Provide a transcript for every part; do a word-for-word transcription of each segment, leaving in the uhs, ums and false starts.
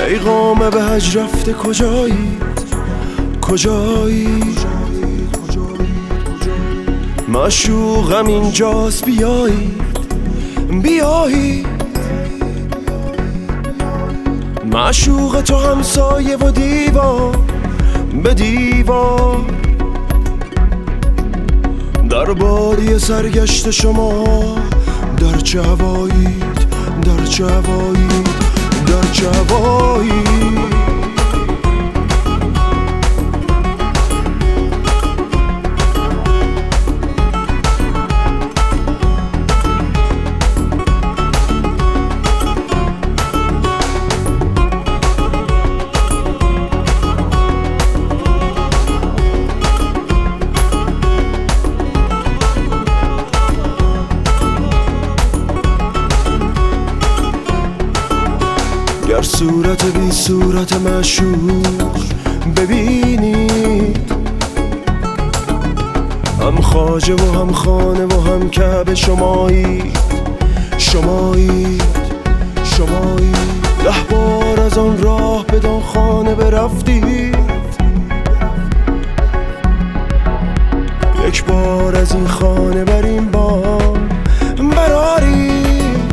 پیغام به حج رفته کجایی کجایی معشوقم اینجاست بیایی بیایی معشوق تو همسایه و دیوار به دیوار در بادی سرگشت شما در چه هوایید در چه هوایید در چه هوایید گر صورت بی صورت معشوق ببینید، هم خواجه و هم خانه و هم کعبه شمایید شمایید شمایید ده بار از آن راه بدان خانه برفتید، یک بار از این خانه بر این بام برارید.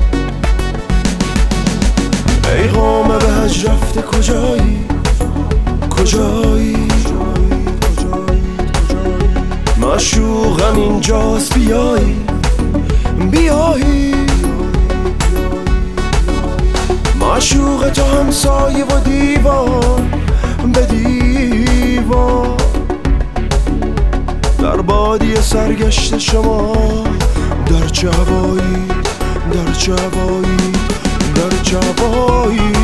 پیغام به حج رفته کجایی کجایی معشوقم اینجاست بیایی بیایی معشوق تو همسایه و دیوار به دیوار در بادی سرگشت شما در چه هوایید در چه هوایید در چه هوایید